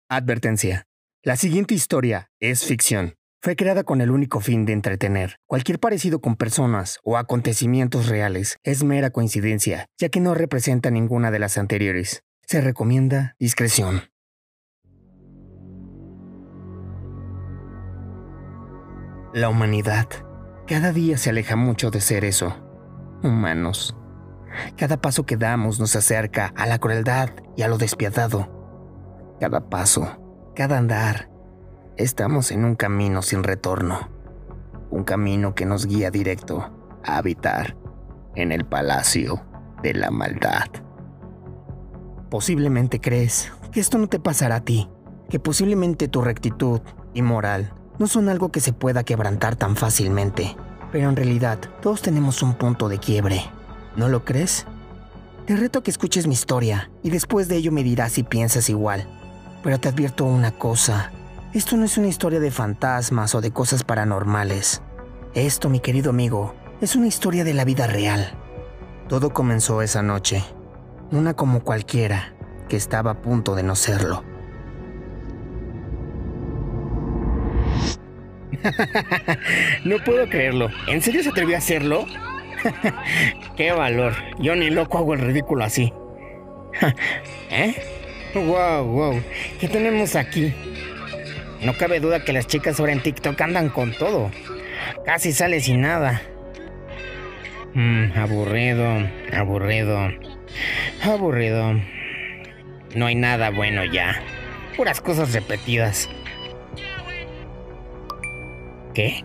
Advertencia. La siguiente historia es ficción. Fue creada con el único fin de entretener. Cualquier parecido con personas o acontecimientos reales es mera coincidencia, ya que no representa ninguna de las anteriores. Se recomienda discreción. La humanidad cada día se aleja mucho de ser eso. Humanos. Cada paso que damos nos acerca a la crueldad y a lo despiadado. Cada paso, cada andar, estamos en un camino sin retorno. Un camino que nos guía directo a habitar en el palacio de la maldad. Posiblemente crees que esto no te pasará a ti, que posiblemente tu rectitud y moral no son algo que se pueda quebrantar tan fácilmente, pero en realidad todos tenemos un punto de quiebre. ¿No lo crees? Te reto a que escuches mi historia y después de ello me dirás si piensas igual. Pero te advierto una cosa, esto no es una historia de fantasmas o de cosas paranormales. Esto, mi querido amigo, es una historia de la vida real. Todo comenzó esa noche, una como cualquiera, que estaba a punto de no serlo. No puedo creerlo. ¿En serio se atrevió a hacerlo? ¡Qué valor! Yo ni loco hago el ridículo así. ¿Eh? ¡Wow! ¿Qué tenemos aquí? No cabe duda que las chicas ahora en TikTok andan con todo. Casi sale sin nada. Aburrido. No hay nada bueno ya. Puras cosas repetidas. ¿Qué?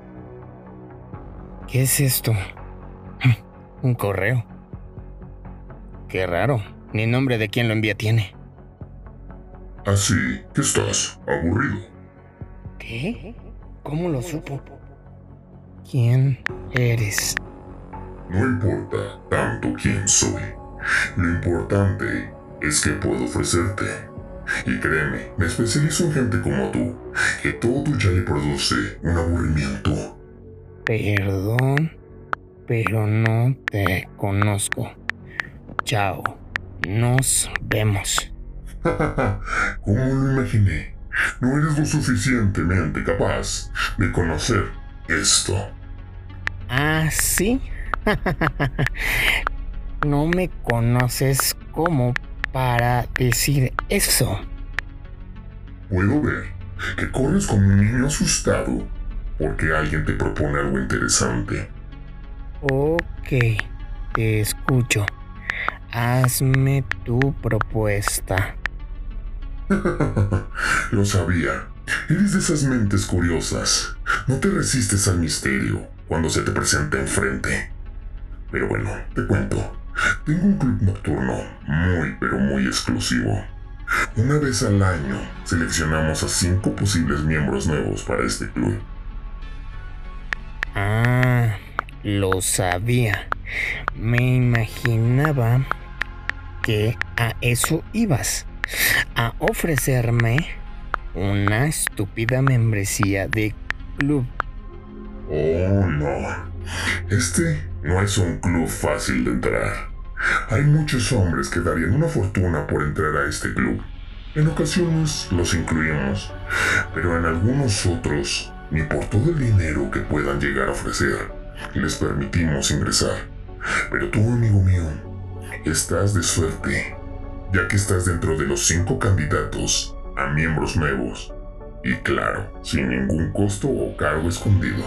¿Qué es esto? Un correo. Qué raro. Ni nombre de quién lo envía tiene. Así que estás aburrido. ¿Qué? ¿Cómo lo supo? ¿Quién eres? No importa tanto quién soy. Lo importante es que puedo ofrecerte. Y créeme, me especializo en gente como tú, que todo ya le produce un aburrimiento. Perdón, pero no te conozco. Chao, nos vemos. Como lo imaginé, no eres lo suficientemente capaz de conocer esto. ¿Ah, sí? No me conoces como para decir eso. Puedo ver que corres como un niño asustado porque alguien te propone algo interesante. Ok, te escucho. Hazme tu propuesta. Lo sabía. Eres de esas mentes curiosas. No te resistes al misterio cuando se te presenta enfrente. Pero bueno, te cuento. Tengo un club nocturno muy exclusivo. Una vez al año seleccionamos a 5 posibles miembros nuevos para este club. Ah, lo sabía. Me imaginaba que a eso ibas. A ofrecerme una estúpida membresía de club. Oh, no. Este no es un club fácil de entrar. Hay muchos hombres que darían una fortuna por entrar a este club. En ocasiones los incluimos, pero en algunos otros, ni por todo el dinero que puedan llegar a ofrecer, les permitimos ingresar. Pero tú, amigo mío, estás de suerte, ya que estás dentro de los 5 candidatos a miembros nuevos. Y claro, sin ningún costo o cargo escondido.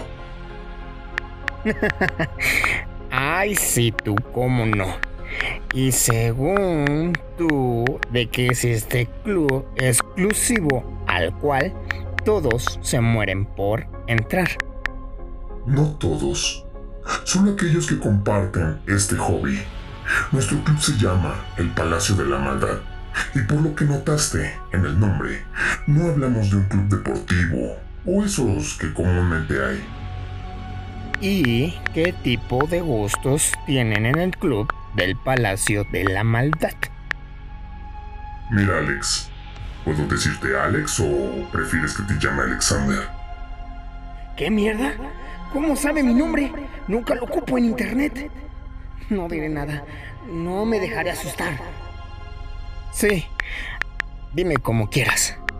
Ay, sí, tú, cómo no. Y según tú, ¿de qué es este club exclusivo al cual todos se mueren por entrar? No todos, solo aquellos que comparten este hobby. Nuestro club se llama el Palacio de la Maldad. Y por lo que notaste en el nombre, no hablamos de un club deportivo o esos que comúnmente hay. ¿Y qué tipo de gustos tienen en el club del Palacio de la Maldad? Mira, Alex, ¿puedo decirte Alex o prefieres que te llame Alexander? ¿Qué mierda? ¿Cómo sabe mi nombre? Nunca lo ocupo en internet. No diré nada. No me dejaré asustar. Sí, dime como quieras.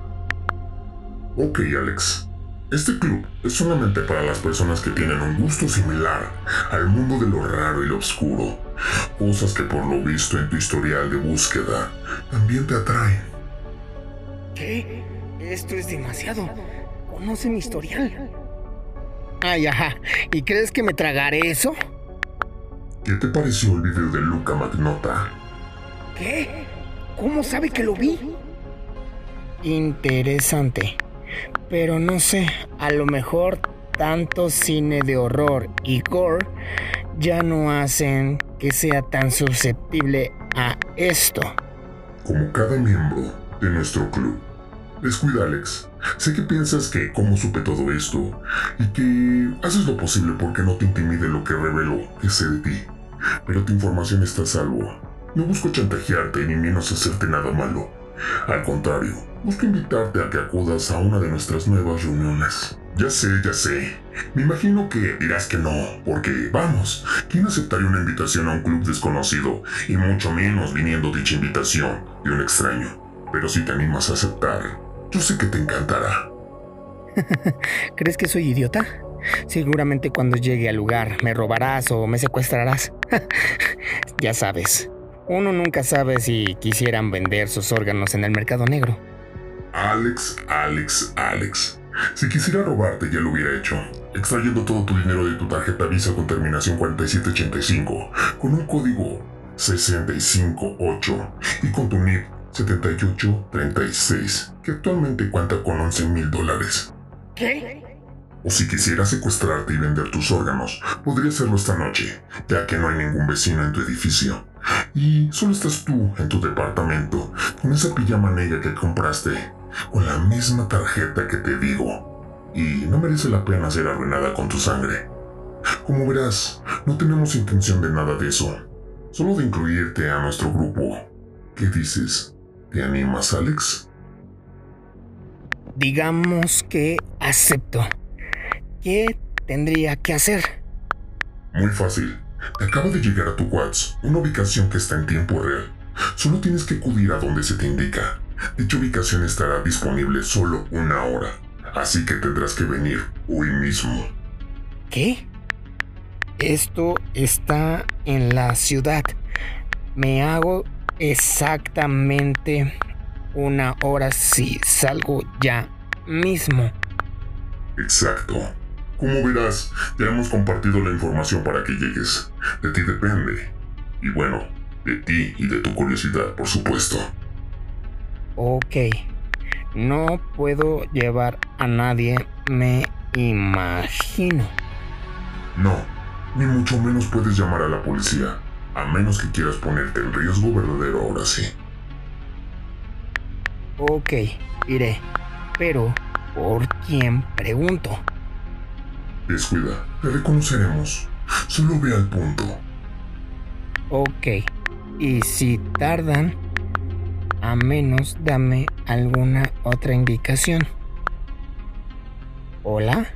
Ok, Alex. Este club es solamente para las personas que tienen un gusto similar al mundo de lo raro y lo oscuro. Cosas que por lo visto en tu historial de búsqueda también te atraen. ¿Qué? Esto es demasiado. Conoce mi historial. Ay, ajá. ¿Y crees que me tragaré eso? ¿Qué te pareció el video de Luca Magnotta? ¿Qué? ¿Cómo sabe que lo vi? Interesante. Pero no sé, a lo mejor tanto cine de horror y gore ya no hacen que sea tan susceptible a esto. Como cada miembro de nuestro club. Descuida, Alex. Sé que piensas que cómo supe todo esto y que haces lo posible porque no te intimide lo que revelo que sé de ti. Pero tu información está a salvo. No busco chantajearte ni menos hacerte nada malo. Al contrario, busco invitarte a que acudas a una de nuestras nuevas reuniones. Ya sé. Me imagino que dirás que no, porque, vamos, ¿quién aceptaría una invitación a un club desconocido? Y mucho menos viniendo dicha invitación de un extraño. Pero si te animas a aceptar, yo sé que te encantará. ¿Crees que soy idiota? Seguramente cuando llegue al lugar me robarás o me secuestrarás. Ya sabes, uno nunca sabe si quisieran vender sus órganos en el mercado negro. Alex. Si quisiera robarte ya lo hubiera hecho, extrayendo todo tu dinero de tu tarjeta Visa con terminación 4785, con un código 658 y con tu NIP 7836, que actualmente cuenta con $11,000. ¿Qué? O si quisieras secuestrarte y vender tus órganos, podría hacerlo esta noche, ya que no hay ningún vecino en tu edificio. Y solo estás tú en tu departamento, con esa pijama negra que compraste, con la misma tarjeta que te digo. Y no merece la pena ser arruinada con tu sangre. Como verás, no tenemos intención de nada de eso, solo de incluirte a nuestro grupo. ¿Qué dices? ¿Te animas, Alex? Digamos que acepto. ¿Qué tendría que hacer? Muy fácil. Te acaba de llegar a tu WhatsApp una ubicación que está en tiempo real. Solo tienes que acudir a donde se te indica. Dicha ubicación estará disponible solo 1 hora. Así que tendrás que venir hoy mismo. ¿Qué? Esto está en la ciudad. Me hago exactamente 1 hora si salgo ya mismo. Exacto. Como verás, ya hemos compartido la información para que llegues. De ti depende. Y bueno, de ti y de tu curiosidad, por supuesto. Ok. No puedo llevar a nadie, me imagino. No, ni mucho menos puedes llamar a la policía, a menos que quieras ponerte en riesgo verdadero ahora sí. Ok, iré. Pero, ¿por quién pregunto? Descuida, te reconoceremos. Solo ve al punto. Ok. Y si tardan, a menos dame alguna otra indicación. ¿Hola?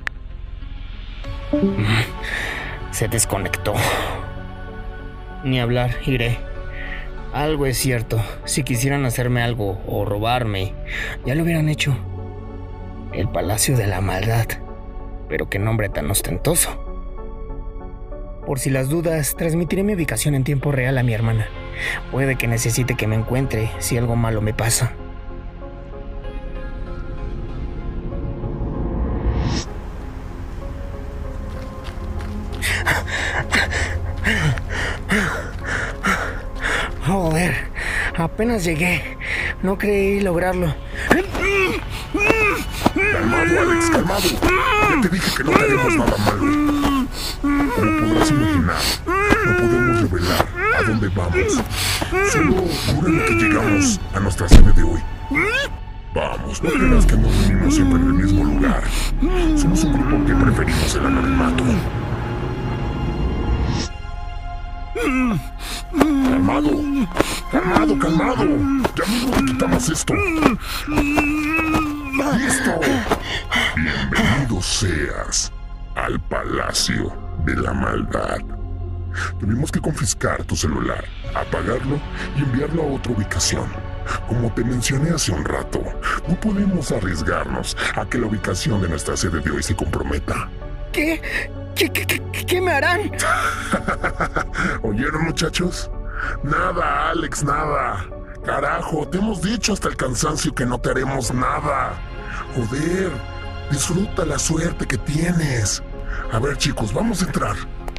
Se desconectó. Ni hablar, iré. Algo es cierto. Si quisieran hacerme algo o robarme, ya lo hubieran hecho. El Palacio de la Maldad. Pero qué nombre tan ostentoso. Por si las dudas, transmitiré mi ubicación en tiempo real a mi hermana. Puede que necesite que me encuentre si algo malo me pasa. Joder, apenas llegué. No creí lograrlo. Calmado, Alex, calmado. Ya te dije que no haremos nada malo. Como podrás imaginar, no podemos revelar a dónde vamos. Solo júrame que llegamos a nuestra sede de hoy. Vamos, no creas que nos reunimos siempre en el mismo lugar. Somos un grupo que preferimos el anonimato. Calmado. Ya mismo te quitamos esto. ¡Listo! Bienvenido seas al Palacio de la Maldad. Tuvimos que confiscar tu celular, apagarlo y enviarlo a otra ubicación. Como te mencioné hace un rato, no podemos arriesgarnos a que la ubicación de nuestra sede de hoy se comprometa. ¿Qué? ¿Qué me harán? ¿Oyeron, muchachos? Nada, Alex, nada. Carajo, te hemos dicho hasta el cansancio que no te haremos nada. Joder, disfruta la suerte que tienes. A ver, chicos, vamos a entrar.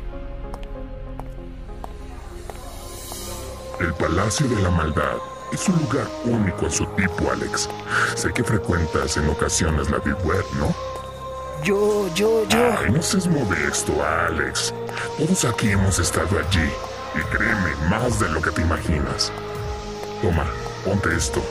El Palacio de la Maldad es un lugar único en su tipo, Alex. Sé que frecuentas en ocasiones la Deep Web, ¿no? Yo... Ay, no seas modesto, Alex. Todos aquí hemos estado allí. Y créeme, más de lo que te imaginas. Toma, ponte esto.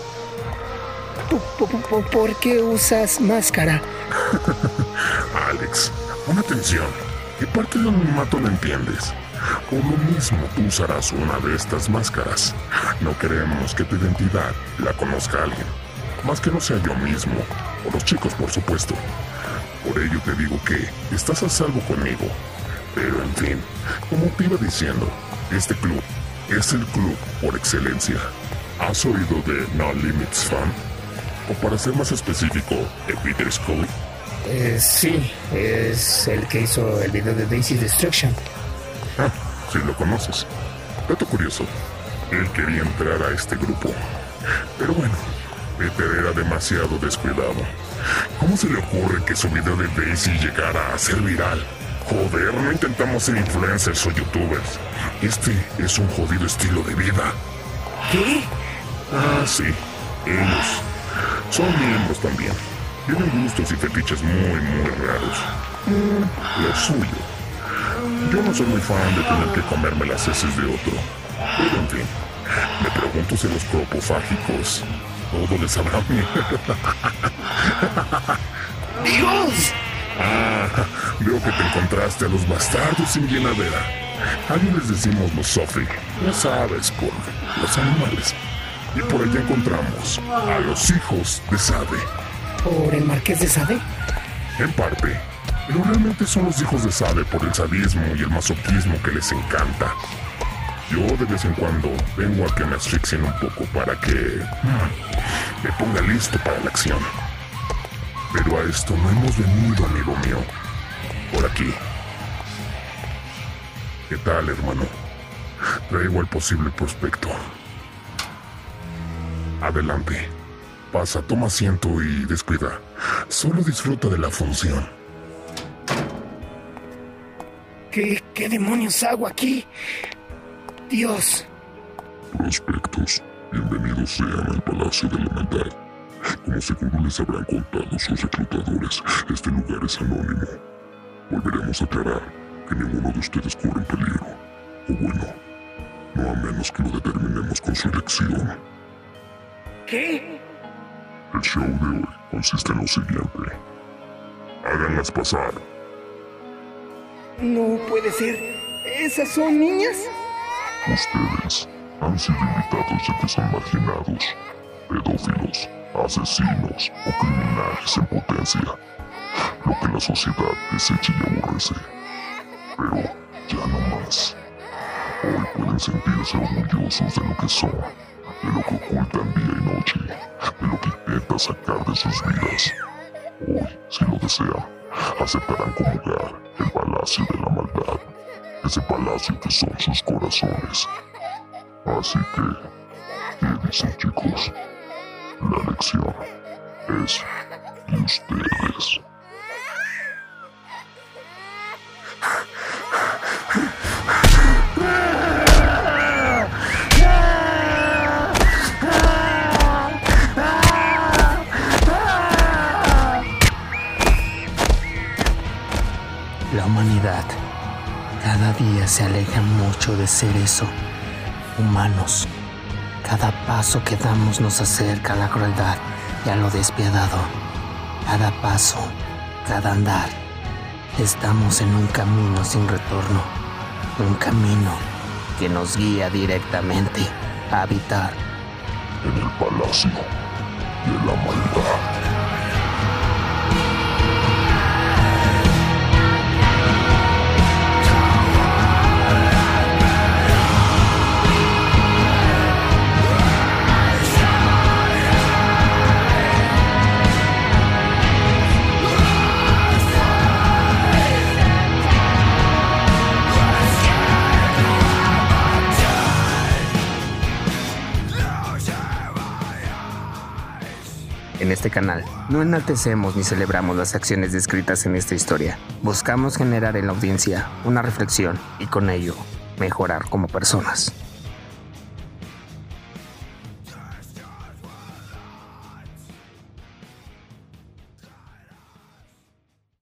¿Por qué usas máscara? Alex, pon atención. ¿Qué parte del anonimato no entiendes? Por lo mismo, tú usarás una de estas máscaras. No queremos que tu identidad la conozca alguien. Más que no sea yo mismo. O los chicos, por supuesto. Por ello te digo que estás a salvo conmigo. Pero en fin, como te iba diciendo, este club es el club por excelencia. ¿Has oído de No Limits Fun? O para ser más específico, de Peter Scully. Sí, es el que hizo el video de Daisy Destruction. Ah, sí lo conoces. Dato curioso, él quería entrar a este grupo. Pero bueno, Peter era demasiado descuidado. ¿Cómo se le ocurre que su video de Daisy llegara a ser viral? Joder, no intentamos ser influencers o youtubers. Este es un jodido estilo de vida. ¿Qué? Ah, sí, ellos son miembros también. Tienen gustos y fetiches muy raros. Lo suyo. Yo no soy muy fan de tener que comerme las heces de otro. Pero en fin, me pregunto si los cropofágicos todo les sabrá bien. ¡Dios! Ah, veo que te encontraste a los bastardos sin llenadera. A ellos les decimos los Sophie, ya sabes, por los animales. Y por allá encontramos a los hijos de Sade. ¿Por el Marqués de Sade? En parte, pero realmente son los hijos de Sade por el sadismo y el masoquismo que les encanta. Yo de vez en cuando vengo a que me asfixien un poco para que me ponga listo para la acción. Pero a esto no hemos venido, amigo mío. Por aquí. ¿Qué tal, hermano? Traigo al posible prospecto. Adelante. Pasa, toma asiento y descuida. Solo disfruta de la función. ¿Qué demonios hago aquí? Dios. Prospectos, bienvenidos sean al Palacio de la Maldad. Como seguro les habrán contado sus reclutadores, este lugar es anónimo. Volveremos a aclarar que ninguno de ustedes corre en peligro. O bueno, no a menos que lo determinemos con su elección. ¿Qué? El show de hoy consiste en lo siguiente. Háganlas pasar. No puede ser. ¿Esas son niñas? Ustedes han sido invitados ya que son marginados, pedófilos, asesinos o criminales en potencia. Lo que la sociedad desecha y aborrece. Pero ya no más. Hoy pueden sentirse orgullosos de lo que son, de lo que ocultan día y noche, de lo que intentan sacar de sus vidas. Hoy, si lo desean, aceptarán como hogar el Palacio de la Maldad, ese palacio que son sus corazones. Así que, ¿qué dicen, chicos? La lección es de ustedes. La humanidad cada día se aleja mucho de ser eso, humanos. Cada paso que damos nos acerca a la crueldad y a lo despiadado. Cada paso, cada andar, estamos en un camino sin retorno. Un camino que nos guía directamente a habitar En el Palacio de la Maldad. En este canal no enaltecemos ni celebramos las acciones descritas en esta historia. Buscamos generar en la audiencia una reflexión y con ello mejorar como personas.